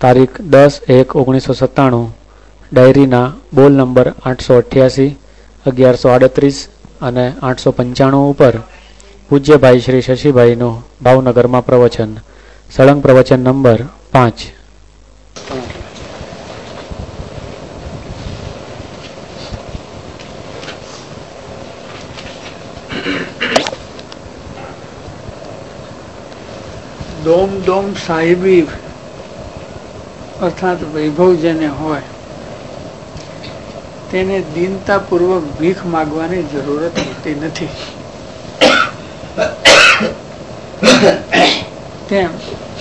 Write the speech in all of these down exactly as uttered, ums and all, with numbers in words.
તારીખ દસ એક ઓગણીસો સત્તાણું, ડાયરીના બોલ નંબર આઠસો અઠ્યાસી, અગિયારસો આડત્રીસ અને આઠસો પંચાણું ઉપર પૂજ્યભાઈ શ્રી શશીભાઈનું ભાવનગરમાં પ્રવચન. સળંગ પ્રવચન નંબર પાંચ. દોમ દોમ સાહેબી અર્થાત વૈભવ જેને હોય તેને દીનતાપૂર્વક ભીખ માગવાની જરૂરત હોતી નથી. તેમ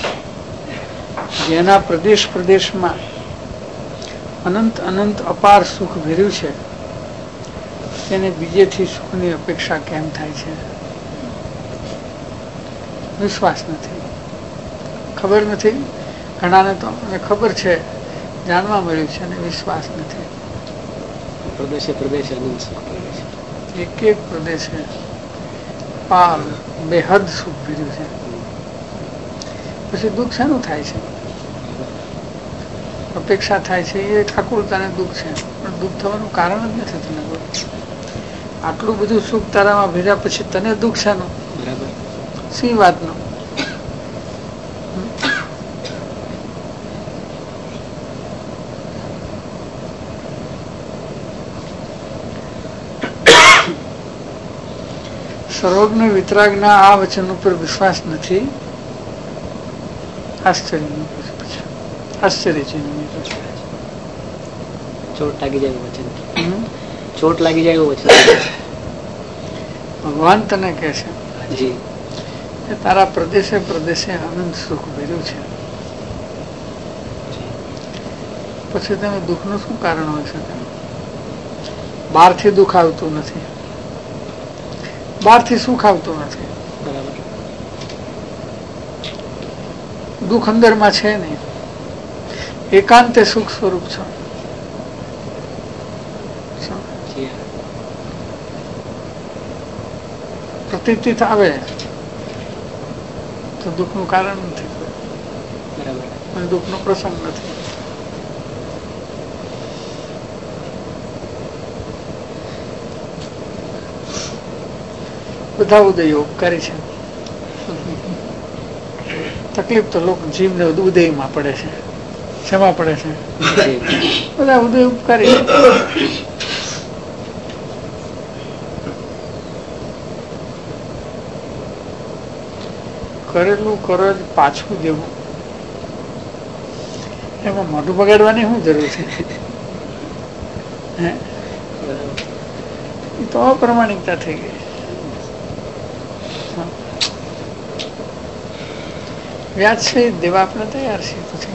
જેના પ્રદેશ પ્રદેશમાં અનંત અનંત અપાર સુખ ભર્યું છે તેને બીજેથી સુખની અપેક્ષા કેમ થાય છે? વિશ્વાસ નથી, ખબર નથી. ઘણાને તો મને ખબર છે, જાણવા મળ્યું છે, અને વિશ્વાસ નથી. પ્રદેશે પ્રદેશે અનંત સુખ છે. એક એક પ્રદેશે પાર બેહદ સુખ ભર્યું છે. પછી દુઃખ શાનું થાય છે? અપેક્ષા થાય છે એ ઠાકુરતાને દુઃખ છે, પણ દુઃખ થવાનું કારણ જ નથી. તને આટલું બધું સુખ તારામાં ભર્યા પછી તને દુઃખ શાનું? બરાબર. સી વાતનું? સર્વજ્ઞ વિતરાગના આ વચન ઉપર વિશ્વાસ નથી. આશ્ચર્ય આશ્ચર્ય છે. ચોટ લાગી જાય વચન, ચોટ લાગી જાય વચન. ભગવાન તને કહે છે જી કે તારા પ્રદેશે પ્રદેશે આનંદ સુખ ભર્યું છે, પછી તમે દુઃખનું શું કારણ હોય શકે? બહારથી દુઃખ આવતું નથી, બહારથી સુખ આવતું નથી. બરાબર. દુઃખ અંદરમાં છે નહીં, એકાંતે સુખ સ્વરૂપ છો. પ્રતીતિ આવે તો દુઃખનું કારણ નથી, અને દુઃખનો પ્રસંગ નથી. બધા ઉદયો ઉપકારી છે. તકલીફ તો લોકો જીવને ઉદયમાં પડે છે. શેમાં પડે છે? બધા ઉદય ઉપકારી છે. કરેલું કરજ પાછું દેવું, એમાં મોઢું બગાડવાની શું જરૂર છે? એ તો અપ્રમાણિકતા થઈ ગઈ. વ્યાજ છે દેવા આપણે તૈયાર છીએ. પછી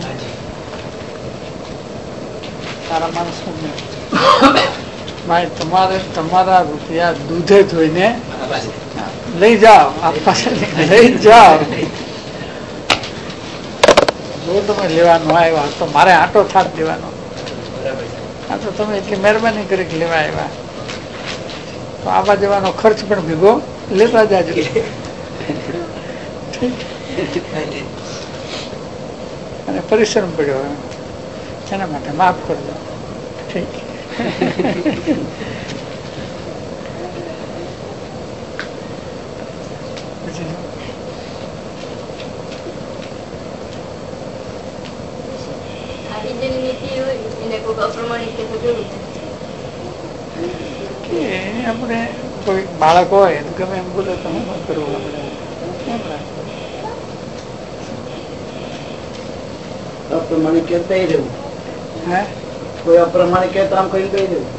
તારા માણસો ભાઈ તમારે તમારા રૂપિયા દૂધે ધોઈને લઈ જાઓ, લઈ જાઓ. જો તમે લેવાનું આવ્યા તો મારે આટો થાક દેવાનો. આ તો તમે એટલી મહેરબાની કરી કે લેવા આવ્યા, તો આવા જવાનો ખર્ચ પણ ભેગો લેતા જાજો. અને પરિશ્રમ પડ્યો એના માટે માફ કરજો. ઠીક. આપણે કોઈ બાળક હોય ગમે એમ બોલે તો શું કરવું? આપણે અપ્રમાણિક કહેતા રહેવું. હે કોઈ અપ્રમાણિક કહેતા આમ કરી કહી દેવું.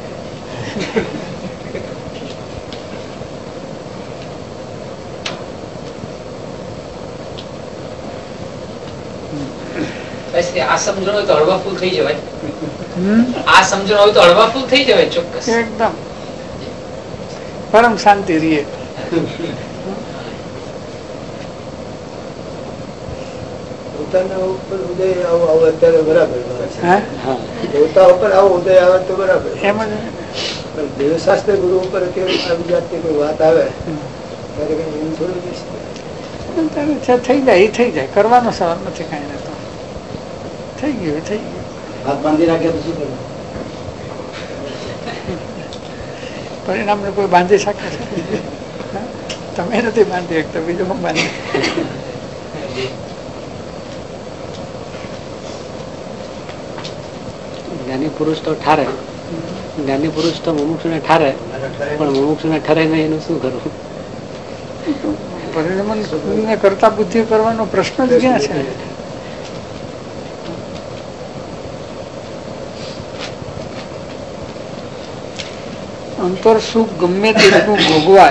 આ સમજણ હોય તો હળવા ફૂલ થઈ જવાય. આ સમજણ હોય તો હળવા ફૂલ થઈ જવાય. ચોક્કસ એકદમ પરમ શાંતિ રહીએ. પોતાના ઉપર ઉદય આવો આવો અત્યારે બરાબર, પોતા ઉપર આવો ઉદય આવે તો બરાબર. એમ જ દેવશાસ્ત્ર ગુરુ ઉપર આવી જાતની કોઈ વાત આવે ત્યારે કઈ એવું થોડું થઈ જાય, એ થઈ જાય. કરવાનો સવાલ નથી કઈ નતો. થઈ ગયું થઈ ગયું. હાથ બાંધી રાખે તો શું કરવું? પરિણામ ને કોઈ બાંધી શકે છે? તમે નથી બાંધી શકતા, બીજું હું બાંધી. જ્ઞાની પુરુષ તો ઠારે, જ્ઞાની પુરુષ તો મુમુક્ષુ ને ઠારે, પણ મુમુક્ષુ ને ઠરે નહીં એનું શું કરવું? પરિણામ કરતા બુદ્ધિ કરવાનો પ્રશ્ન જ ક્યાં છે? અંતર સુખ ગમે તેટલું ભોગવાય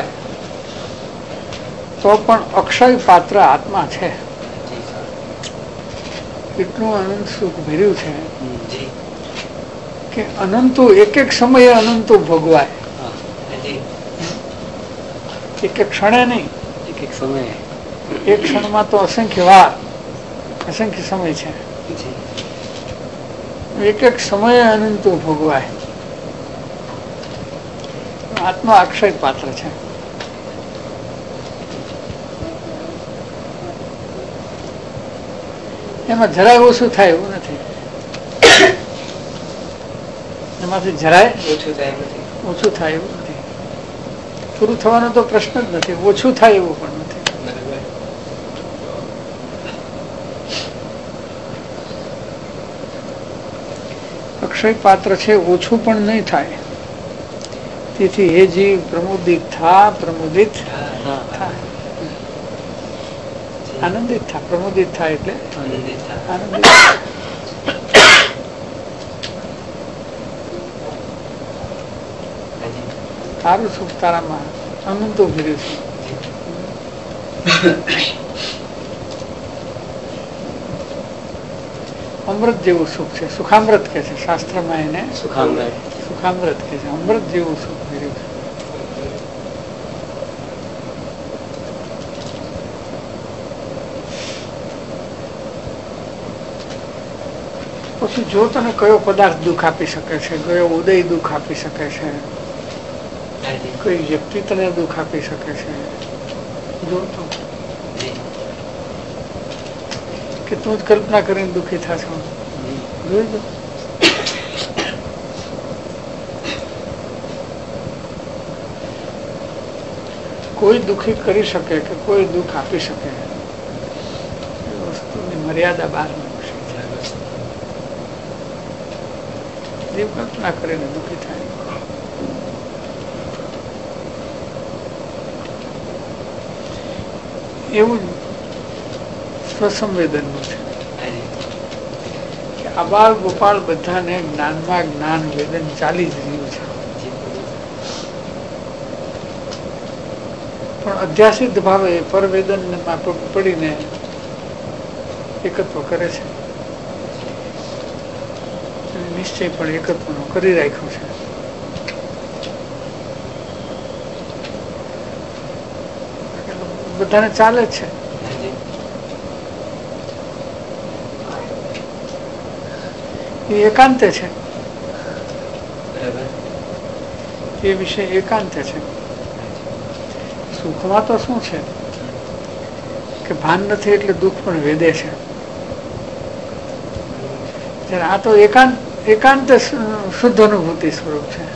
તો પણ અક્ષય પાત્ર આત્મા છે. એટલું અનંત સુખ ભર્યું છે કે અનંતો એક એક સમયે અનંતો ભોગવાય, એક એક ક્ષણે નહીં, એક એક સમયે. એક ક્ષણમાં તો અસંખ્ય વાર, અસંખ્ય સમય છે. એક એક સમયે અનંતો ભોગવાય. આત્મા અક્ષય પાત્ર છે. એમાં જરાય ઓછું થાય એવું નથી, એમાંથી જરાય ઓછું થાય નથી. ઓછું થાય એવું નથી. પૂરું થવાનો તો પ્રશ્ન જ નથી, ઓછું થાય એવું પણ નથી. અક્ષય પાત્ર છે, ઓછું પણ નહીં થાય. તેથી હે જીવ પ્રમોદિત થા, પ્રમોદિત થા, આનંદિત થા. પ્રમોદિત થાય એટલે આનંદિત. તારું સુખ તારામાં અનંતો ભર્યું છે. અમૃત જેવું સુખ છે. સુખામૃત કે છે શાસ્ત્રમાં એને, સુખામૃત. સુખામૃત કે છે. અમૃત જેવું સુખ ભર્યું છે. પછી જો તને કયો પદાર્થ દુઃખ આપી શકે છે, કયો ઉદય દુઃખ આપી શકે છે, કોઈ વ્યક્તિ તને દુઃખ આપી શકે છે, જો તો કે તું જ કલ્પના કરીને દુઃખી થશો. જોઈ દો. કોઈ દુઃખી કરી શકે કે કોઈ દુઃખ આપી શકે, એ વસ્તુની મર્યાદા બહાર નથી. જીવ કલ્પના કરીને દુઃખી થાય. એવું સ્વસંવેદનનું છે કે આબાળ ગોપાળ બધાને જ્ઞાનમાં જ્ઞાન વેદન ચાલી જ રહ્યું છે, પણ અધ્યાસિત ભાવે પરવેદનમાં પડીને એકત્વ કરે છે. નિશ્ચય પણ એકત્વનો કરી રાખ્યો છે. બધાને ચાલે જ છે. એ એકાંતે છે, એ વિષય એકાંતે છે. સુખમાં તો શું છે કે ભાન નથી એટલે દુઃખ પણ વેદે છે. જ્યારે આ તો એકાંત એકાંત શુદ્ધ અનુભૂતિ સ્વરૂપ છે.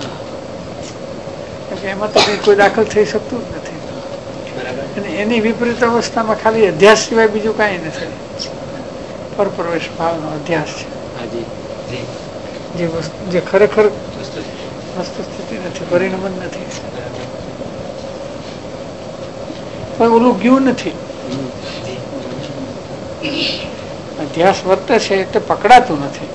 એમાં તો કઈ કોઈ દાખલ થઈ શકતું જ નથી. અને એની વિપરીત અવસ્થામાં ખાલી અધ્યાસ સિવાય બીજું કાંઈ નથી. પરપ્રવેશ ભાવનો અધ્યાસ છે, જે વસ્તુ જે ખરેખર વસ્તુ સ્થિતિ નથી, પરિણમન નથી. પણ ઓલું ગયું નથી. અધ્યાસ વર્તે છે એટલે પકડાતું નથી.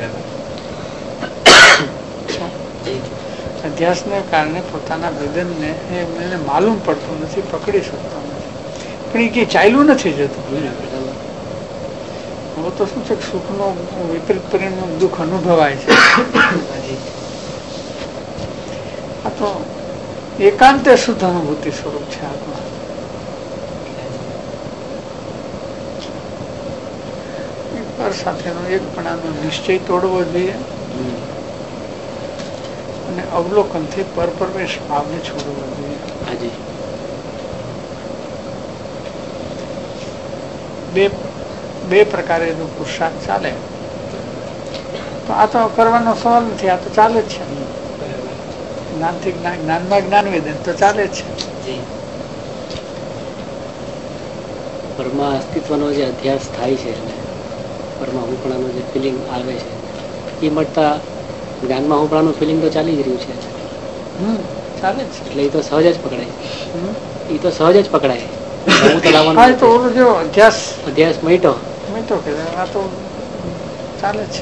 અધ્યાસને કારણે પોતાના વેદનને એને માલુમ પડતું નથી, પકડી શકતો નથી. પણ એ કઈ ચાલ્યું નથી જતું. હવે તો શું છે કે સુખનો વિપરીત પરિણામ દુઃખ અનુભવાય છે. આ તો એકાંતે શુદ્ધ અનુભૂતિ સ્વરૂપ છે. આત્મા પર સાથેનો એકપણાનો નિશ્ચય તોડવો જોઈએ અને અવલોકનથી પરપ્રવેશ ભાવને છોડવો જોઈએ. બે બે પ્રકારે જો પુરુષાર્થ ચાલે તો આ તો કરવાનો સવાલ નથી, આ તો ચાલે જ છે. જ્ઞાનથી જ્ઞાન, જ્ઞાનમાં જ્ઞાન વેદન તો ચાલે જ છે. પરમાં અસ્તિત્વનો જે અધ્યાસ થાય છે અને પરમાં હુંપણાનો જે ફિલિંગ આવે છે એ મળતા જ્ઞાનમાં હુંપણાનું ફિલિંગ તો ચાલી જ રહ્યું છે. હમ ચાલે જ. એટલે એ તો સહજ જ પકડાય, એ તો સહજ જ પકડાય. હું તો લાવવાનું તો ઓલો જો અધ્યાસ અધ્યાસ મટ્યો મટ્યો કે આ તો ચાલે જ છે.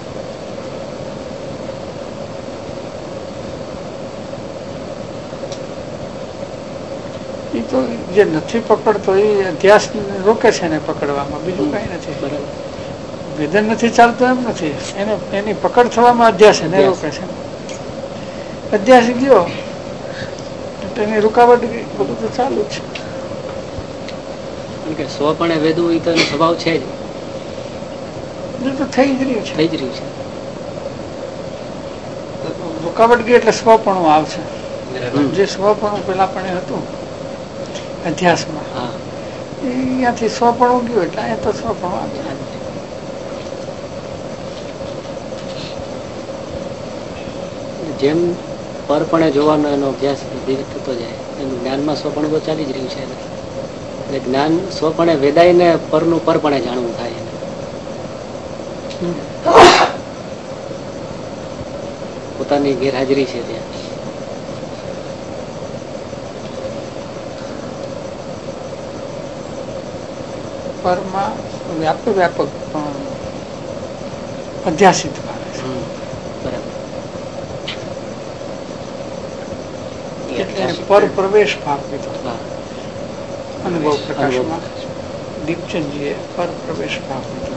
એ તો જે નથી પકડતો એ અધ્યાસ રોકે છે ને પકડવામાં, બીજું કઈ નથી. બરાબર. વેદન નથી ચાલતું એમ નથી, એને એની પકડ થવામાં અધ્યાસ એને રોકે છે. અધ્યાસ ગયો એની રૂકાવટ ગઈ, બધું તો ચાલુ જ છે. સ્વપણે વેદવું એ તો એનો સ્વભાવ છે જ, તો થઈ જ રહ્યું છે, થઈ જ રહ્યું છે. રૂકાવટ ગઈ એટલે સ્વપણું આવશે. જે સ્વપણું પેલા પણ હતું અધ્યાસમાં, અહીંયાથી સ્વપણું ગયું એટલે અહીંયા તો સ્વપણું આવે. જેમ પરપણે જોવાનો એનો અભ્યાસ ધીરે થતો જાય એનું જ્ઞાનમાં સ્વપણું તો ચાલી જ રહ્યું છે. એટલે જ્ઞાન સ્વપણે વેદાય ને પરનું પરપણે જાણવું થાય. પોતાની ગેરહાજરી છે ત્યાં. પરમાં વ્યાપક વ્યાપક અધ્યાસિત પામે છે. એટલે પર પ્રવેશ ભાવ કીધો. અનુભવ પ્રકાશમાં દીપચંદજીએ પર પ્રવેશ ભાવ કીધો.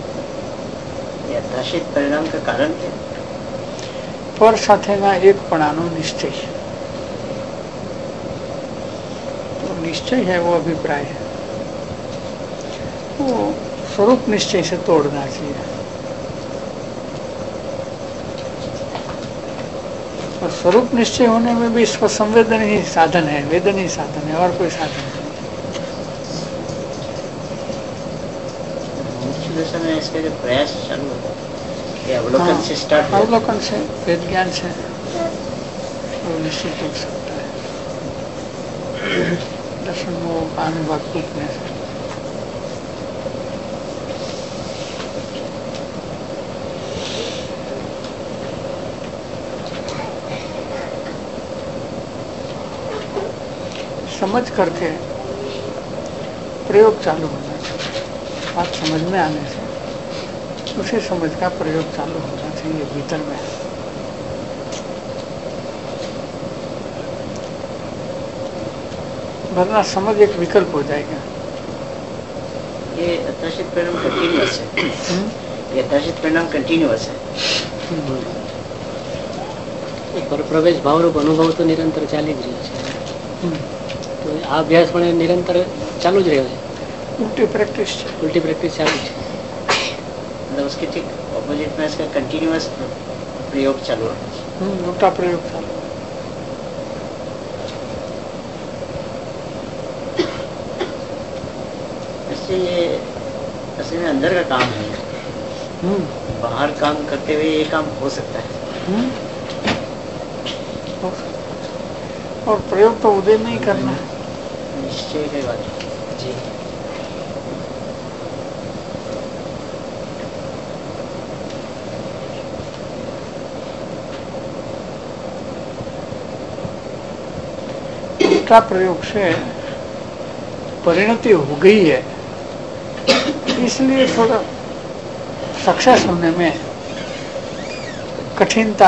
યથાશિત પરિણામ કે કારણ કે પર સાથેના એકપણાનો નિશ્ચય, તો નિશ્ચય है वो अभिप्राय है, वो स्वरूप निश्चय से तोड़ना चाहिए. और स्वरूप निश्चय होने में भी स्व संवेदन ही साधन है, वेदन ही साधन है, और कोई साधन नहीं. में इसके जो प्रयास चालू होता है अवलोकन से स्टार्ट, अवलोकन से वेद ज्ञान से वो निश्चित हो सकता है. दर्शन वो अनुभव टूटने से समझ करके प्रयोग चालू होना चाहिए. बात समझ में आने से उसी समझ का प्रयोग चालू होना चाहिए भीतर में. वरना समझ एक विकल्प हो जाएगा. ये यथाशित परिणाम कंटिन्यूअस है. यथाशित परिणाम कंटिन्यूअस है. પર પ્રવેશ ભાવરૂપ અનુભવ તો નિરંતર ચાલી જ રહ્યો છે. તો આ અભ્યાસ પણ નિરંતર ચાલુ જ રહ્યો છે. उल्टी प्रैक्टिस उल्टी प्रैक्टिस चालू है. मतलब उसके ठीक ऑपोजिट में इसका कंटिन्यूअस प्रयोग चालू है. उल्टा प्रयोग चालू. इससे ये असल में अंदर का काम है. बाहर काम करते हुए ये काम हो सकता है. और प्रयोग तो उदय में ही करना है. निश्चय की बात जी. का प्रयोग से परिणति हो गई है, इसलिए थोड़ा सक्सेस होने में कठिनता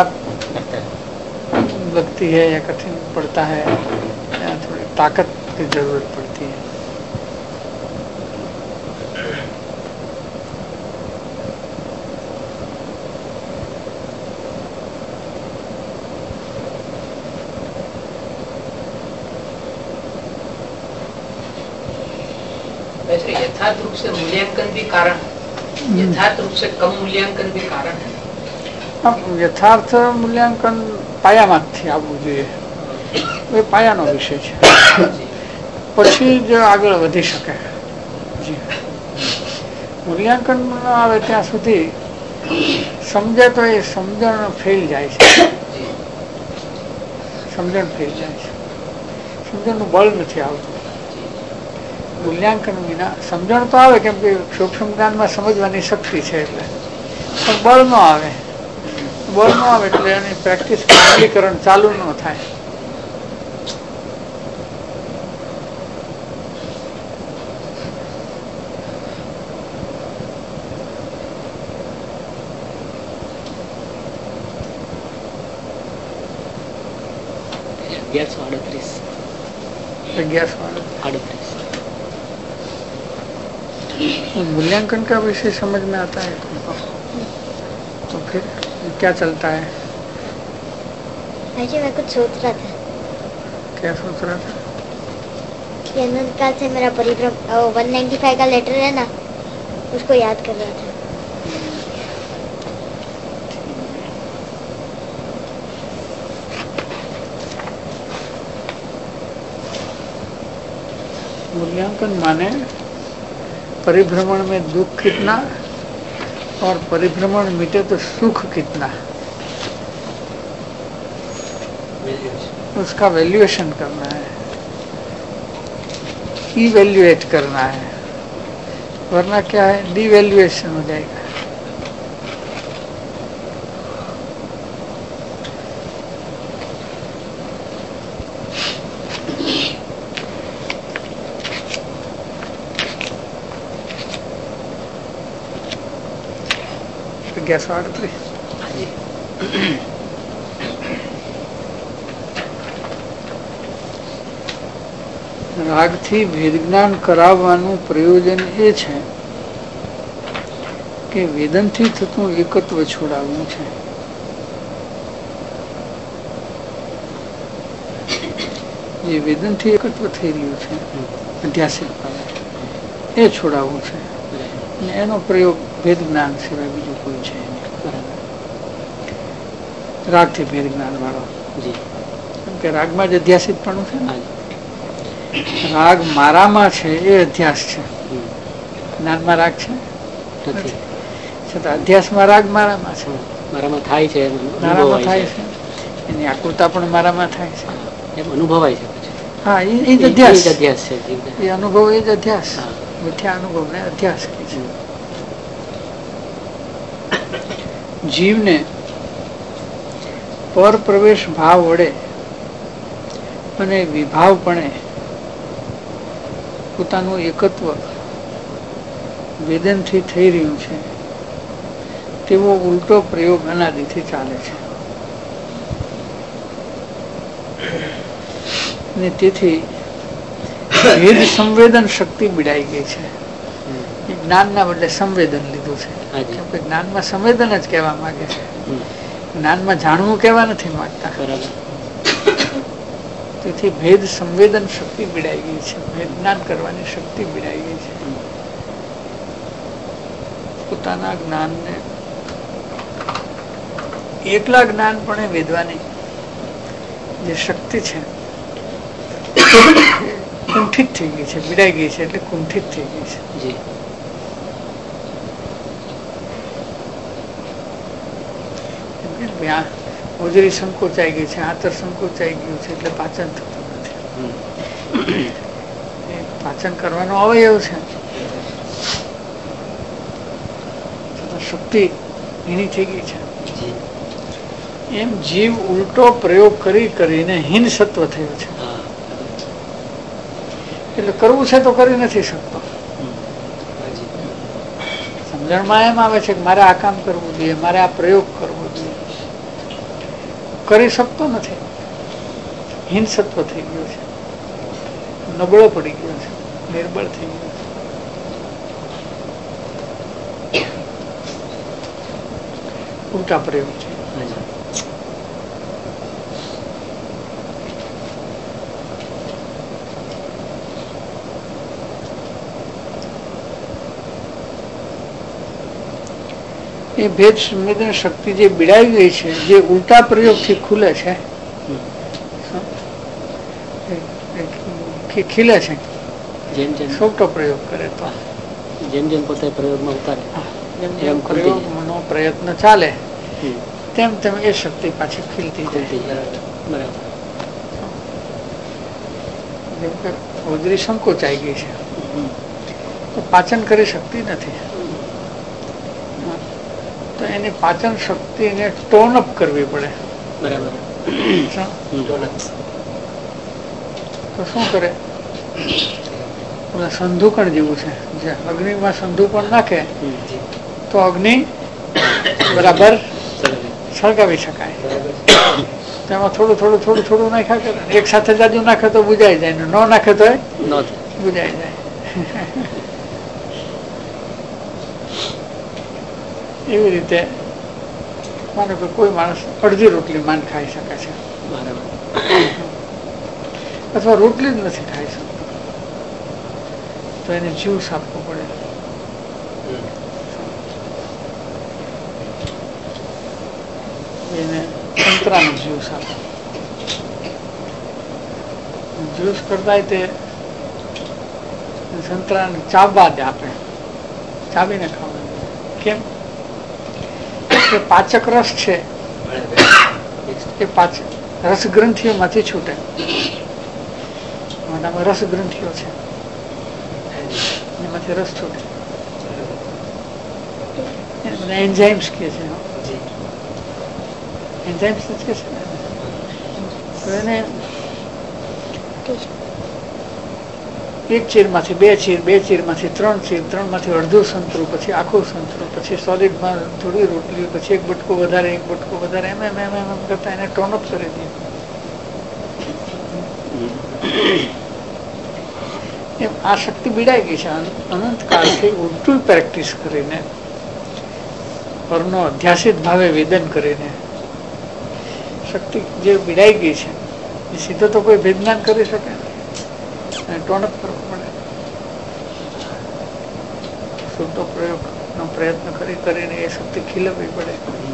लगती है या कठिन पड़ता है या थोड़ी ताकत की जरूरत पड़ती है. यथार्थ रूप से मूल्यांकन भी कारण, यथार्थ रूप से कम मूल्यांकन भी कारण है. यथार्थ मूल्यांकन પાયામાંથી આવવું જોઈએ, એ પાયાનો વિષય છે. પછી જ આગળ વધી શકે. જી મૂલ્યાંકન ન આવે ત્યાં સુધી સમજે તો એ સમજણ ફેલ જાય છે, સમજણ ફેલ જાય છે, સમજણનું બળ નથી આવતું. મૂલ્યાંકન વિના સમજણ તો આવે, કેમ કે સૂક્ષ્મ જ્ઞાનમાં સમજવાની શક્તિ છે એટલે, પણ બળ ન આવે. બળ ન આવે એટલે એની પ્રેક્ટિસ અમલીકરણ ચાલુ ન થાય. અગિયારસો આડત્રીસ अग्यारह आड़तीस मूल्यांकन का विषय समझ में आता है तुमको, तो फिर क्या चलता है? मैं कुछ सोच रहा था. क्या सोच रहा था? कि अनंत काल से मेरा परिभ्रम वन नाइन्टी फाइव का लेटर है ना, उसको याद कर रहा था. मूल्यांकन माने परिभ्रमण में दुख कितना और परिभ्रमण मिटे तो सुख कितना, उसका वैल्यूएशन करना है, इवैल्यूएट करना है, वरना क्या है डिवैल्यूएशन हो जाएगा. ग्यारह अड़तीस રાગથી વેદ જ્ઞાન કરાવવાનું પ્રયોજન એ છે કે વેદનથી થતું એકત્વ છોડાવવું છે. જે વેદનથી એકત્વ થઈ રહ્યું છે અધ્યાસિત એ છોડાવવું છે, અને એનો પ્રયોગ વેદ જ્ઞાન સિવાય બીજું કોઈ છે નહીં. રાગથી ભેદ જ્ઞાન વાળો, કેમ કે રાગમાં જ અધ્યાસિત પણ છે ને. રાગ મારામાં છે એ અધ્યાસ છે, જ્ઞાનમાં રાગ છે નથી, છતાં અધ્યાસમાં રાગ મારામાં છે, મારામાં થાય છે, મારામાં થાય છે, એની આકૃતા પણ મારામાં થાય છે, એમ અનુભવાય છે. હા, એ જ અધ્યાસ અધ્યાસ છે, એ અનુભવ એ જ અધ્યાસ, મિથ્યા અનુભવ ને અધ્યાસ કહે છે. જીવને પર પ્રવેશ ભાવ વડે અને વિભાવપણે પોતાનું એકત્વ વેદનથી થઈ રહ્યું છે તેવો ઉલટો પ્રયોગ અનાદિથી ચાલે છે, અને તેથી ભેદ સંવેદન શક્તિ બિડાઈ ગઈ છે. જ્ઞાનના બદલે સંવેદન લીધું છે, કેમ કે જ્ઞાનમાં સંવેદન જ કહેવા માંગે છે, જ્ઞાનમાં જાણવું કહેવા નથી માંગતા. તેથી ભેદ સંવેદન શક્તિ બિડાઈ ગઈ છે, ભેદ જ્ઞાન કરવાની શક્તિ બિડાઈ ગઈ છે. પોતાના જ્ઞાનને એકલા જ્ઞાનપણે વેદવાની જે શક્તિ છે કુંઠિત થઈ ગઈ છે, બિડાઈ ગઈ છે, એટલે કુંઠિત થઈ ગઈ છે. હોજરી સંકોચાઈ ગઈ છે, આંતર સંકોચાઈ ગયું છે, એટલે પાચન થતું નથી. પાચન કરવાનો અવયવ છે, શક્તિ એની થઈ ગઈ છે. એમ જીવ ઉલટો પ્રયોગ કરી કરીને હીન સત્વ થયો છે, એટલે કરવું છે તો કરી નથી શકતો. સમજણમાં એમ આવે છે કે મારે આ કામ કરવું જોઈએ, મારે આ પ્રયોગ કરવો જોઈએ, કરી શકતો નથી. હીન સત્વ થઈ ગયો છે, નબળો પડી ગયો છે, નિર્બળ થઈ ગયો છે. ઉલટા પ્રયોગ છે. એ ભેદ સંવેદન શક્તિ જે બિડાઈ ગઈ છે, જે ઉલટા પ્રયોગ થી ખુલે છે, ખીલે છે, છોટો પ્રયોગ કરે તો જેમ જેમ પોતે પ્રયોગમાં ઉતારે જેમ જેમ પ્રયોગનો પ્રયત્ન ચાલે તેમ તેમ એ શક્તિ પાછી ખીલતી જાય. બરાબર. જેમ કે હોજરી સંકોચાઈ ગઈ છે તો પાચન કરી શકતી નથી, તો એની પાચન શક્તિને ટોન અપ કરવી પડે. બરાબર. તો શું કરે? સંધુકણ જેવું છે, જે અગ્નિમાં સંધુકણ નાખે તો અગ્નિ બરાબર સળગાવી શકાય. તેમાં થોડું થોડું થોડું થોડું નાખ્યા કરે. એક સાથે જાજુ નાખે તો બુજાઈ જાય, ને ન નાખે તો બુજાઈ જાય. એવી રીતે માનો કે કોઈ માણસ અડધી રોટલી માન ખાઈ શકે છે, અથવા રોટલી જ નથી ખાઈ શકતો, તો એને જ્યુસ આપવો પડે. એને સંતરાનું જ્યુસ આપે. જ્યુસ કરતા તે સંતરાને ચાવવા દે, આપે ચાવીને ખાવાનું. કેમ? કે પાચક રસ છે એ પાચક રસ ગ્રંથિઓમાંથી છૂટે. મોઢામાં રસ ગ્રંથિઓ છે, એમાંથી રસ છૂટે. બધા એન્ઝાઇમ્સ કે છે, એન્ઝાઇમ્સ જ કે છે. તો એને એક ચીરમાંથી બે ચીર, બે ચીરમાંથી ત્રણ ચીર, ત્રણ માંથી અડધું સંતરું, પછી આખું સંતરું, પછી સોલિડમાં થોડી રોટલી, પછી એક બટકો વધારે, એક બટકો વધારે, એમ એમ એમ એમ કરતા એને ટોનઅપ કરી દે. એમ આ શક્તિ બીડાઈ ગઈ છે અનંત કાળથી ઉલટું પ્રેક્ટિસ કરીને, પરનો અધ્યાસિત ભાવે વેદન કરીને શક્તિ જે બીડાઈ ગઈ છે એ સીધો તો કોઈ વિજ્ઞાન કરી શકે ને, ટોનઅપ કરવો પડે. શુદ્ધ પ્રયોગ નો પ્રયત્ન કરી કરીને એ શક્તિ ખીલવવી પડે.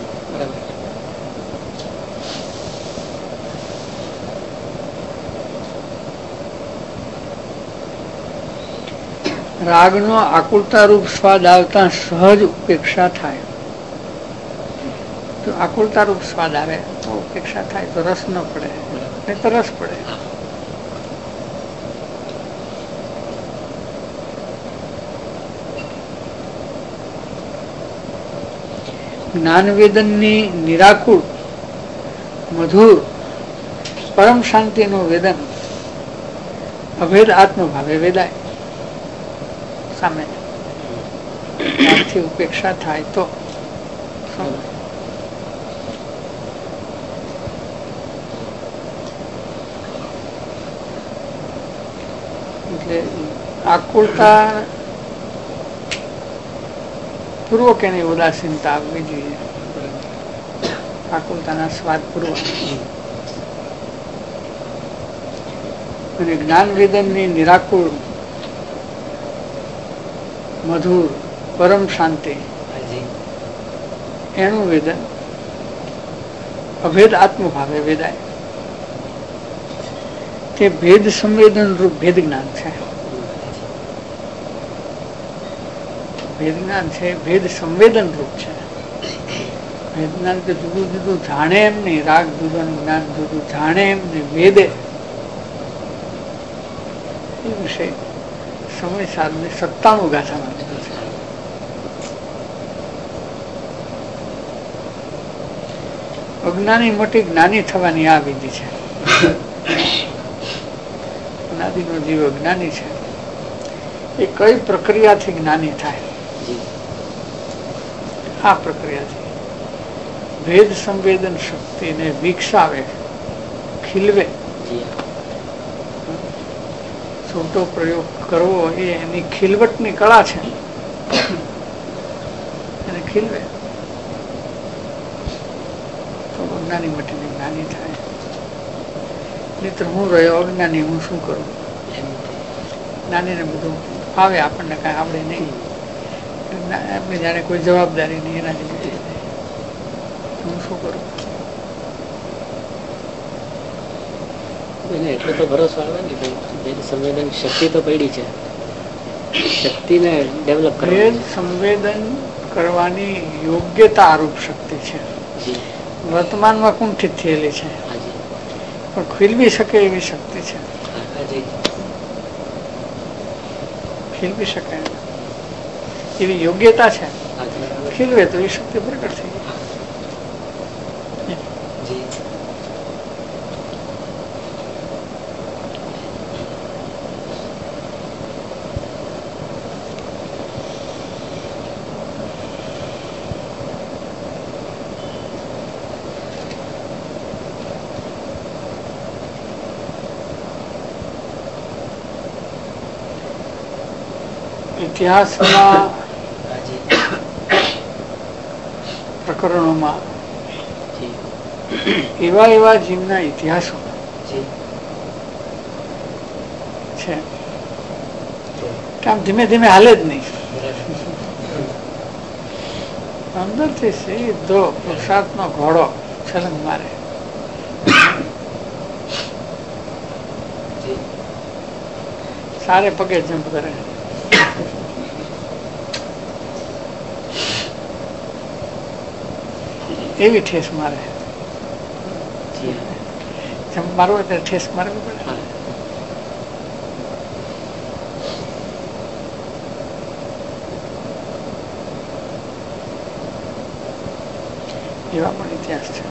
રાગનો આકુલતા રૂપ સ્વાદ આવતા સહજ ઉપેક્ષા થાય. તો આકુલતા રૂપ સ્વાદ આવે તો ઉપેક્ષા થાય, તો રસ ન પડે, નહીં તો રસ પડે. જ્ઞાનવેદનની નિરાકુળ મધુર પરમ શાંતિનું વેદન અભેદ આત્મભાવે વેદાય. સામે ઉપેક્ષા થાય તો એટલે આકુળતા પૂર્વક એની ઉદાસીનતા આવવી જોઈએ. આકુળતાના સ્વાદ પૂર્વક. અને જ્ઞાન વેદનની નિરાકુળ મધુર પરમ શાંતિ એનું વેદન અભેદ આત્મભાવે વેદાય. તે ભેદ સંવેદન રૂપ ભેદ જ્ઞાન છે. ભેદ જ્ઞાન છે, ભેદ સંવેદન રૂપ છે. ભેદ જ્ઞાન કે જુદું જુદું જાણે એમ નહીં, રાગ જુદાનું જ્ઞાન જુદું જાણે એમ નહીં, વેદે એ વિષય સમય સાધને સત્તાણું ગાથામાં લીધું છે. અજ્ઞાની મોટી જ્ઞાની થવાની આ વિધિ છે. અનાદિનો જીવ અજ્ઞાની છે, એ કઈ પ્રક્રિયાથી જ્ઞાની થાય? આ પ્રક્રિયાથી ભેદ સંવેદન શક્તિને વિકસાવે, ખીલવે. છોટો પ્રયોગ કરવો એ એની ખીલવટની કળા છે, એને ખીલવે તો અજ્ઞાની મટીને જ્ઞાની થાય. નહીતર હું રહ્યો અજ્ઞાની, હું શું કરું? જ્ઞાનીને બધું આવે, આપણને કઈ આવડે નહીં, આપણે જાણે કોઈ જવાબદારી નહીં, એના જેવી હું શું કરું? એટલો તો ભરોસો આવે ને, ભેદ સંવેદન શક્તિ તો પડી છે, શક્તિને ડેવલપ ભેદ કરવાની સંવેદન કરવાની યોગ્યતા રૂપ શક્તિ છે. વર્તમાનમાં કુંઠિત થયેલી છે પણ ખીલવી શકે એવી શક્તિ છે. ખીલવી શકે એવી યોગ્યતા છે. ખીલવે તો એ શક્તિ પ્રગટ થઈ ગઈ. ઇતિહાસના પ્રકરણોમાં એવા એવા જીવના ઇતિહાસો છે કે આમ ધીમે ધીમે હાલે જ નહીં. અંદરથી સીધો પુરુષાર્થનો ઘોડો છલંગ મારે. સારે પગે જમ્પ કરે. એવી ઠેસ મારે. જમ્પ મારવો એટલે ઠેસ મારવી પડે. એવા પણ ઇતિહાસ છે.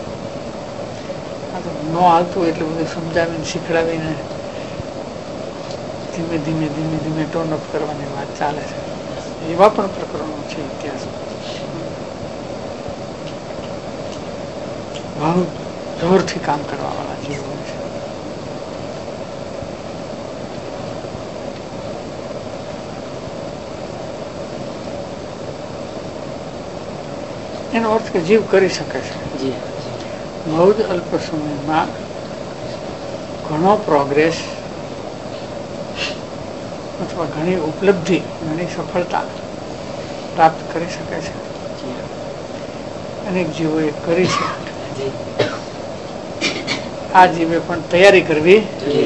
આ તો ન હાલતું એટલું બધું સમજાવીને શીખડાવીને ધીમે ધીમે ધીમે ધીમે ટોન અપ કરવાની વાત ચાલે છે. એવા પણ પ્રકરણો છે ઇતિહાસમાં. ભાવ જોરથી કામ કરવા વાળા જીવો છે. એનો અર્થ કે જીવ કરી શકે છે. બહુ જ અલ્પ સમયમાં ઘણો પ્રોગ્રેસ અથવા ઘણી ઉપલબ્ધિ, ઘણી સફળતા પ્રાપ્ત કરી શકે છે. અનેક જીવોએ કરી છે. આ જીવે પણ તૈયારી કરવી.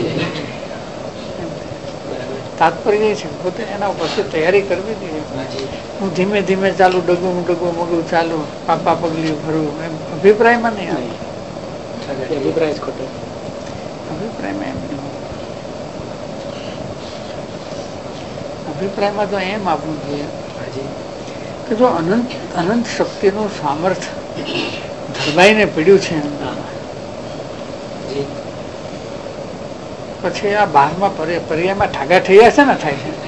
તાત્પર્ય છે પોતે એના ઉપરથી તૈયારી કરવી જોઈએ. હું ધીમે ધીમે ચાલુ, ડગું ડગું મગું ચાલુ, પાપા પગલું ભરવું, એમ અભિપ્રાયમાં નહીં આવે. અભિપ્રાય જ ખોટો. અભિપ્રાયમાં એમ નહીં. અભિપ્રાયમાં તો એમ આપવું જોઈએ કે જો અનંત અનંત શક્તિનું સામર્થ્ય ધરબાઈને પીડ્યું છે પછી આ બહારમાં પર્યાયમાં ઠાગા ઠૈયા છે ને થાય છે.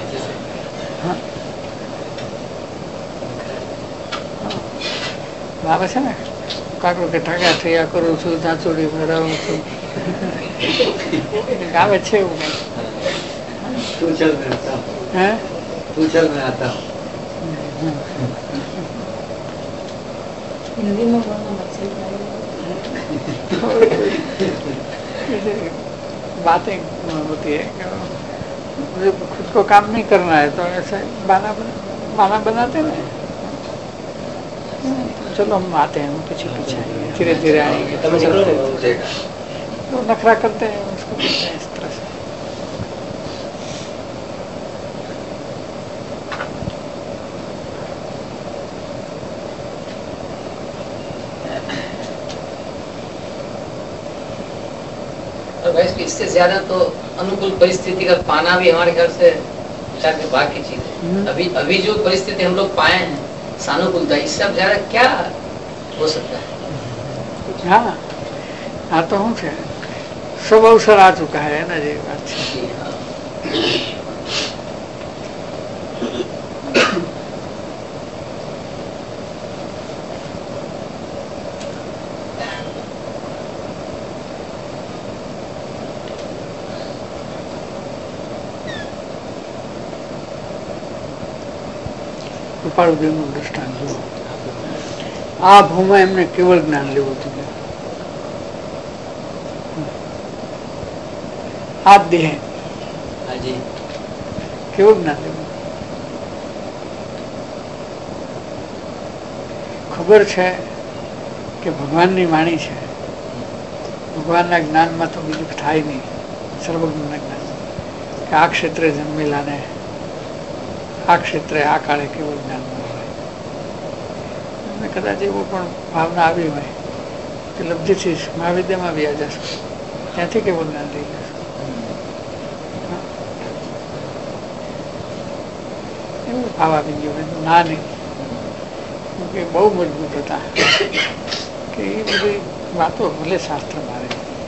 આવે છે ને કાકડું કે ઠાગા ઠૈયા કરું છું, ચાંચોડી ભરાવું છું, આવે છે એવું કઈ. હે बातें होती है मुझे खुद को काम नहीं करना है तो ऐसे बाना बाना बनाते हैं. चलो हम आते हैं, पीछे पीछे आएंगे, धीरे धीरे आएंगे, तो नखरा करते हैं उसको करते हैं इस तरह से. इससे ज्यादा तो अनुकूल परिस्थिति का पाना भी हमारे घर से शायद बाकी चीज है. अभी अभी जो परिस्थिति हम लोग पाए हैं सानुकूलता, इससे अब ज्यादा क्या हो सकता है? हाँ हाँ तो हूँ सब अवसर आ चुका है ना जी. बात કૃપાળુદેવનું દ્રષ્ટાંત જુઓ. આ ભૂમાં એમને કેવળ જ્ઞાન લેવું હતું. આ દેહ કેવું જ્ઞાન લેવું? ખબર છે કે ભગવાનની વાણી છે, ભગવાનના જ્ઞાનમાં તો બીજું થાય નહીં, સર્વજ્ઞના જ્ઞાન કે આ ક્ષેત્રે જન્મેલાને આ ક્ષેત્રે આ કાળે કેવું જ્ઞાન મળે. અને કદાચ એવું પણ ભાવના આવી હોય કે લબ્ધિથી મહાવિદ્યામાં બી આ જશો, ત્યાંથી કેવું જ્ઞાન લઈ જશો. એવું ભાવ આવી ગયો ના નહીં, કે બહુ મજબૂત હતા કે એ બધી વાતો ભલે શાસ્ત્ર મારે,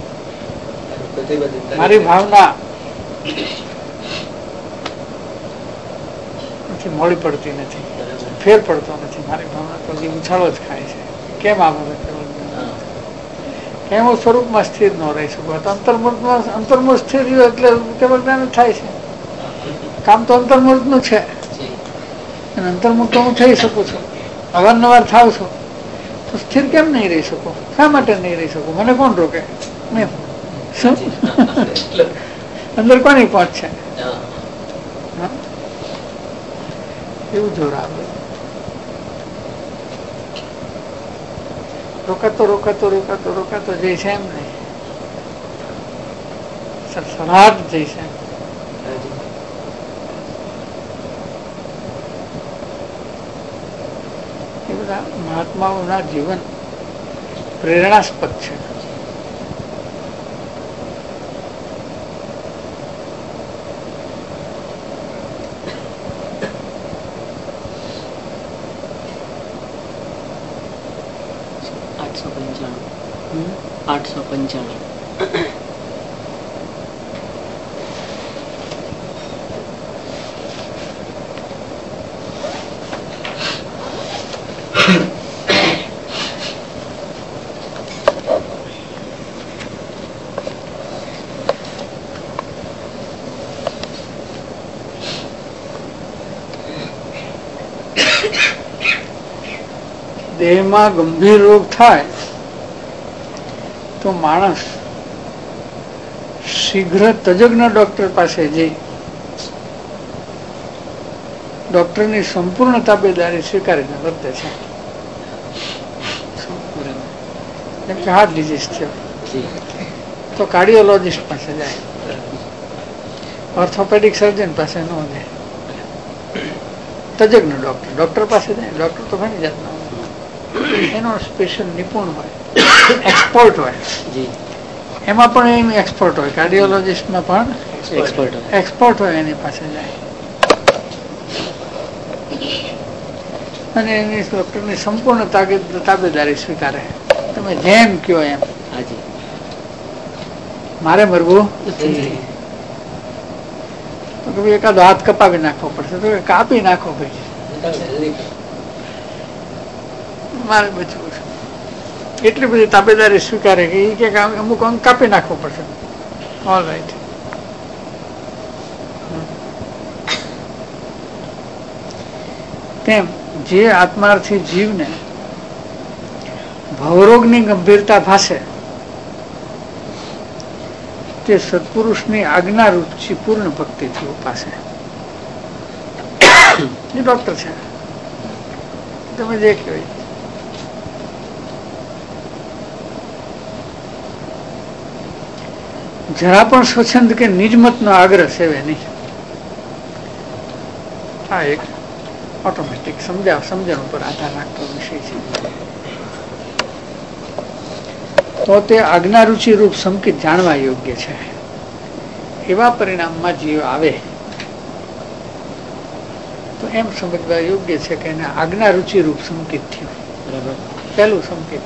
મારી ભાવના મોડી પડતી નથી, ફેર પડતો નથી. મારી ભાવના તો હજી ઉછાળો જ ખાય છે. કેમ આ બધું કેમ હું સ્વરૂપમાં સ્થિર ન રહી શકું? તો અંતર્મૂર્તમાં અંતર્મૂર્ત સ્થિર રહ્યો એટલે કેવળ જ્ઞાન થાય છે. કામ તો અંતર્મૂર્ત નું છે અને અંતર્મુક્ત હું થઈ શકું છું, અવારનવાર થાવ છું, તો સ્થિર કેમ નહીં રહી શકું? શા માટે નહીં રહી શકું? મને કોણ રોકે? શું અંદર કોની પહોંચ છે? એવું જોર આવે. રોકાતો રોકાતો રોકાતો રોકાતો જઈ છે એમ નહીં, સડસડાટ જઈ છે. એ બધા મહાત્માઓના જીવન પ્રેરણાસ્પદ છે. આઠસો પંચાણું આઠસો પંચાણું દેહમાં ગંભીર રોગ થાય તો માણસ શીઘ્ર તજજ્ઞ ડોક્ટર પાસે જઈ ડોક્ટરની સંપૂર્ણ તાબેદારી સ્વીકારીને વર્તે છે. જેમ કે હાર્ટ ડિઝીઝ થયો તો કાર્ડિયોલોજીસ્ટ પાસે જાય, ઓર્થોપેડિક સર્જન પાસે ન જાય, તજજ્ઞ ડોક્ટર ડોક્ટર પાસે જાય. ડોક્ટર તો ઘણી જાતના એનો સ્પેશિયલ નિપુણ હોય, એક્સપર્ટ હોય. એમાં પણ એમ એક્સપર્ટ હોય, કાર્ડિયોલોજીસ્ટમાં પણ એક્સપર્ટ એક્સપર્ટ હોય, એની પાસે જાય અને એની ડોક્ટરની સંપૂર્ણ તાબેદારી સ્વીકારે. તમે જેમ કયો એમ. મારે મરવું તો એકાદો હાથ કપાવી નાખવો પડશે, તો કાપી નાખો ભાઈ, મારે બચવું છે. એટલી બધી તાબેદારી સ્વીકારે કે એ કે અમુક અંગ કાપી નાખવો પડશે. All right. તેમ જે આત્માર્થી જીવને ભવરોગની ગંભીરતા ભાસે તે સત્પુરુષની આજ્ઞા રૂચિ પૂર્ણ ભક્તિથી ઉપાસે. એ ડોક્ટર છે, તમે જે કહેવાય. જરા પણ સ્વચ્છંદ કે નિજમત નો આગ્રહ સેવે નહીં. આ એક ઓટોમેટિક સમજાવ સમજણ ઉપર આધાર રાખતો વિષય છે. તો તે આજ્ઞા રૂચિ રૂપ સંકેત જાણવા યોગ્ય છે. એવા પરિણામમાં જીવ આવે તો એમ સમજવા યોગ્ય છે કે એને આજ્ઞા રૂચિ રૂપ સંકેત થયું. બરાબર, પહેલું સંકેત.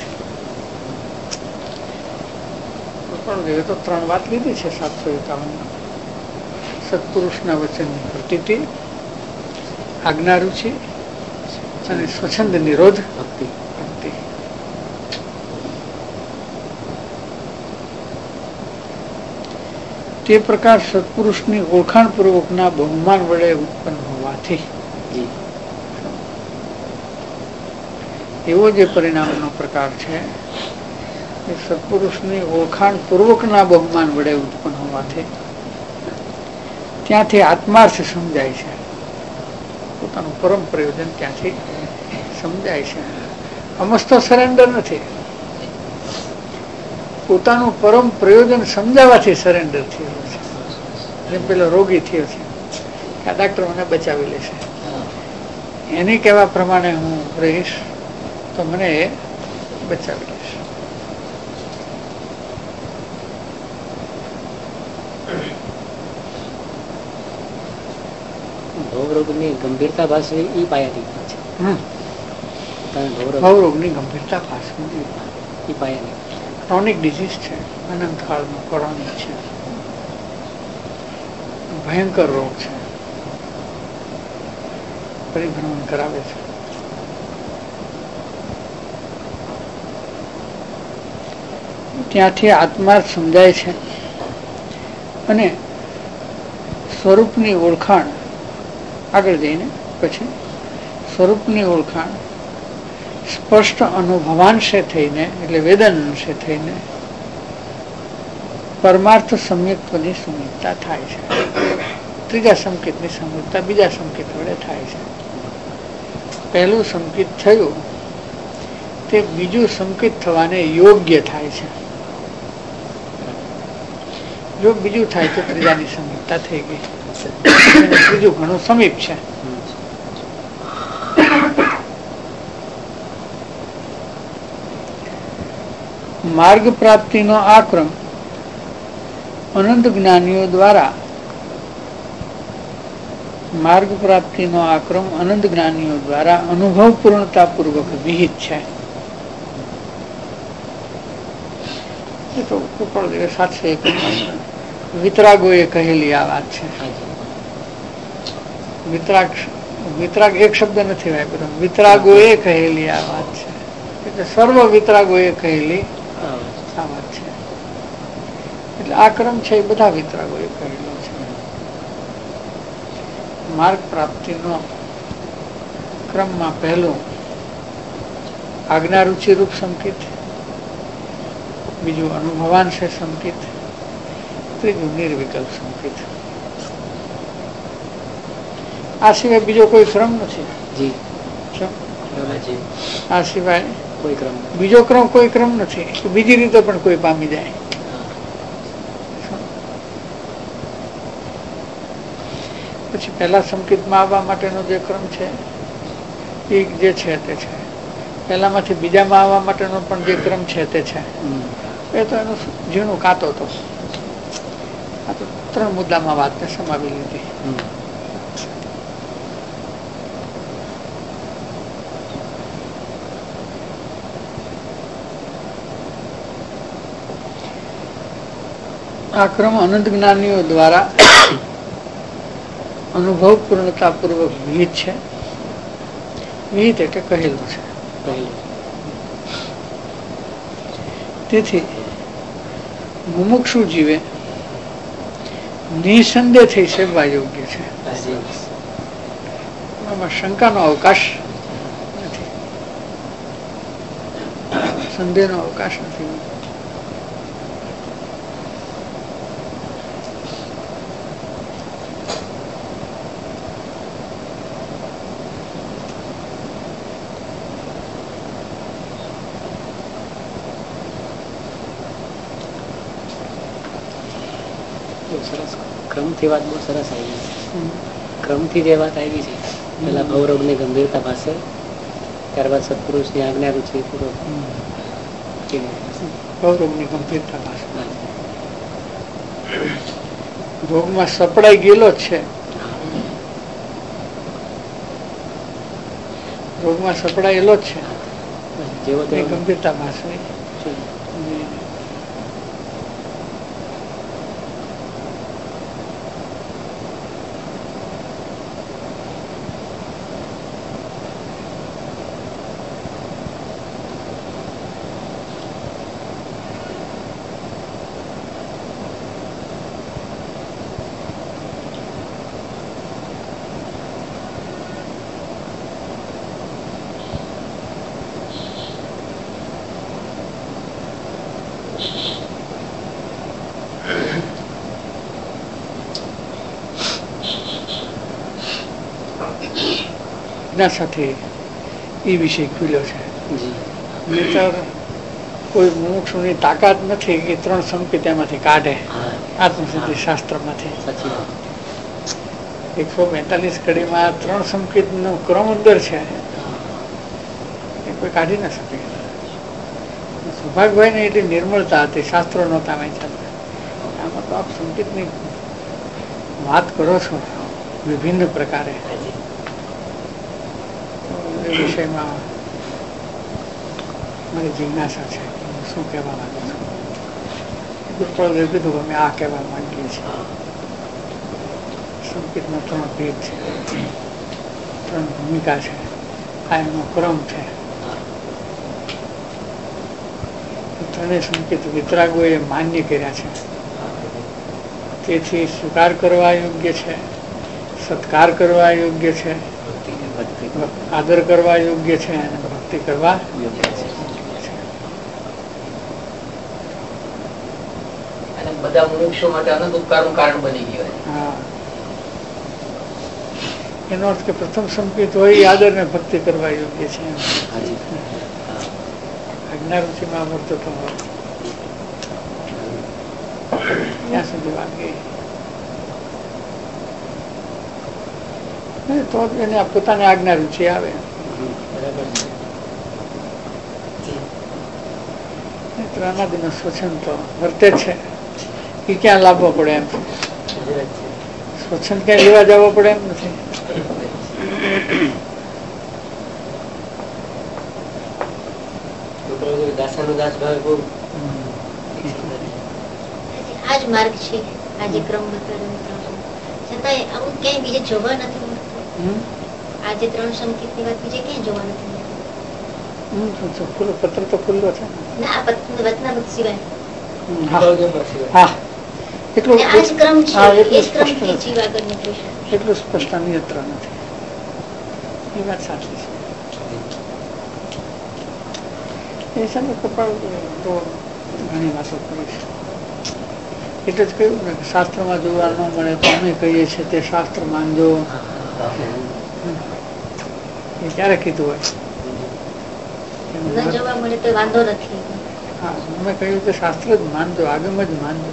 તો ત્રણ વાત લીધી છે સાતસો એકાવન સત્પુરુષના વચનની પ્રતીતિ, આજ્ઞા રૂચિ અને સ્વચ્છંદ નિરોધ ભક્તિ. ભક્તિ તે પ્રકાર સત્પુરુષની ઓળખાણ પૂર્વકના બહુમાન વડે ઉત્પન્ન હોવાથી એવો જે પરિણામનો પ્રકાર છે સત્પુરુષની ઓળખાણ પૂર્વકના બહુમાન વડે ઉત્પન્ન હોવાથી ત્યાંથી આત્માર્થ સમજાય છે. પોતાનું પરમ પ્રયોજન ત્યાંથી સમજાય છે. અમસ્તો સરેન્ડર નથી, પોતાનું પરમ પ્રયોજન સમજાવવાથી સરેન્ડર થયો છે. જેમ પેલો રોગી થયો છે કે આ ડાક્ટર મને બચાવી લેશે, એની કહેવા પ્રમાણે હું રહીશ તો મને એ બચાવી લેશે. ભવરોગની ગંભીરતા ભાષવી એ પાયાની છે. ભવરોગની ગંભીરતા ભાષવી એ પાયાની ક્રોનિક ડિઝીઝ છે, અનંત કાળનો ક્રોનિક છે, ભયંકર રોગ છે, પરિભ્રમણ કરાવે છે. ત્યાંથી આત્મા સમજાય છે અને સ્વરૂપની ઓળખાણ આગળ જઈને પછી સ્વરૂપની ઓળખાણ સ્પષ્ટ અનુભવાંશે થઈને એટલે વેદનાંશે થઈને પરમાર્થ સંયુક્તની સંયુક્તા થાય છે. ત્રીજા સંકેતની સંયુક્તા બીજા સંકેત વડે થાય છે. પહેલું સંકેત થયું તે બીજું સંકેત થવાને યોગ્ય થાય છે. જો બીજું થાય તો ત્રીજાની સંયુક્તા થઈ ગઈ. ત્રીજું ઘણું સમીપ છે. માર્ગ પ્રાપ્તિનો આ ક્રમ અનંત જ્ઞાનીઓ દ્વારા માર્ગ પ્રાપ્તિનો આ ક્રમ અનંત જ્ઞાનીઓ દ્વારા અનુભવ પૂર્ણતા પૂર્વક વિહિત છે. એ તો કૃપણ દિવસ સાતસો એક વિતરાગોએ કહેલી આ વાત છે. વિતરાગ વિતરાગ એક શબ્દ નથી વાપર્યો, વિતરાગોએ કહેલી આ વાત છે. એટલે સર્વ વિતરાગોએ કહેલી આ વાત છે. એટલે આ ક્રમ છે એ બધા વિતરાગોએ કહેલો છે. માર્ગ પ્રાપ્તિનો ક્રમમાં પહેલું આજ્ઞા રુચિ રૂપ સંકેત, બીજું અનુભવાંશે સંકેત, ત્રીજું નિર્વિકલ્પ સંકેત. આ સિવાય બીજો કોઈ ક્રમ નથી. આ સિવાય કોઈ ક્રમ બીજો ક્રમ કોઈ ક્રમ નથી કે બીજી રીતે પણ કોઈ પામી જાય. પછી પહેલા સંકેતમાં આવવા માટેનો જે ક્રમ છે એ જે છે તે છે. પહેલામાંથી બીજામાં આવવા માટેનો પણ જે ક્રમ છે તે છે. એ તો એનું ઝીણું કાતો હતો. આ તો ત્રણ મુદ્દામાં વાતને સમાવી લીધી. આ ક્રમ અનંત જ્ઞાનીઓ દ્વારા અનુભવ પૂર્ણતા પૂર્વક વિહિત છે. વિહિત એટલે કહેલું છે. તેથી મુમુક્ષુ જીવે નિસંદેહ થઈ સેવવા યોગ્ય છે. આમાં શંકાનો અવકાશ નથી, સંદેહનો અવકાશ નથી. ક્રમથી વાત બહુ સરસ આવી છે. ક્રમથી જે વાત આવી છે, પેલા ભવરોગની ગંભીરતા પાસે, ત્યારબાદ સત્પુરુષની આજ્ઞા રૂચિ પૂર્વક ભવરોગની ગંભીરતા પાસે ભોગમાં સપડાઈ ગયેલો છે. ભોગમાં સપડાયેલો જ છે. જેવો તે ગંભીરતા પાસે ના સાથે એ વિષય ખુલ્યો છે. નહીતર કોઈ મુમુક્ષુની તાકાત નથી કે ત્રણ સંકેત એમાંથી કાઢે આત્મસિદ્ધિ શાસ્ત્રમાંથી. એકસો બેતાલીસ કડીમાં ત્રણ સંકેત નો ક્રમ અંદર છે એ કોઈ કાઢી ના શકે. સૌભાગભાઈ ને એટલી નિર્મળતા હતી, શાસ્ત્રો નહોતા વાંચ્યા. આમાં તો આપ સંકેતની વાત કરો છો વિભિન્ન પ્રકારે, એ વિષયમાં મારી જિજ્ઞાસા છે, શું કહેવા માંગુ છું. ગુરુપ્રસાદે કીધું અમે આ કહેવા માંગીએ છીએ. સંકેતમાં ત્રણ ભેદ છે, ત્રણ ભૂમિકા છે, આ એનો ક્રમ છે. ત્રણેય સંકેત વિતરાગોએ માન્ય કર્યા છે, તેથી સ્વીકાર કરવા યોગ્ય છે, સત્કાર કરવા યોગ્ય છે, આદર કરવા યોગ્ય છે અને ભક્તિ કરવા યોગ્ય છે. અને બધા મનુષ્યો માટે અનંત ઉપકારનું કારણ બની ગયું. હા, એનો અર્થ કે પ્રથમ સંકેત હોય એ આદર ને ભક્તિ કરવા યોગ્ય છે. આજ્ઞારૂચિમાં અમૃત તો ત્યાં સુધી વાત ગઈ. તો એને પોતાની આજ્ઞા રૂચિ આવે. અનાદિનો સ્વચ્છંદ તો વર્તે છે, એ ક્યાં લાવવો પડે એમ છે. સ્વચ્છંદ ક્યાં લેવા જવો પડે એમ નથી. આજ માર્ગ છે, આજે ક્રમ છતાંય આવું ક્યાંય બીજે જોવા નથી મળતું. આજે ત્રણ સંકેત ની વાત બીજે ક્યાંય જોવા નથી મળતું. પત્ર તો ખુલ્લો છે ના, વચનામૃત સિવાય. એટલું સ્પષ્ટ અન્યત્ર નથી. એ વાત સાચી છે. એ સમય કપાળ તો ઘણી વાતો કરી છે. એટલે જ કહ્યું ને શાસ્ત્રમાં જોવા ન મળે તો અમે કહીએ છીએ તે શાસ્ત્ર માનજો. એ ક્યારે કીધું હોય? જોવા મળે તો વાંધો નથી. હા, અમે કહ્યું કે શાસ્ત્ર જ માનજો, આગમ જ માનજો.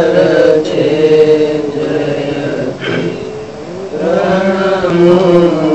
Ram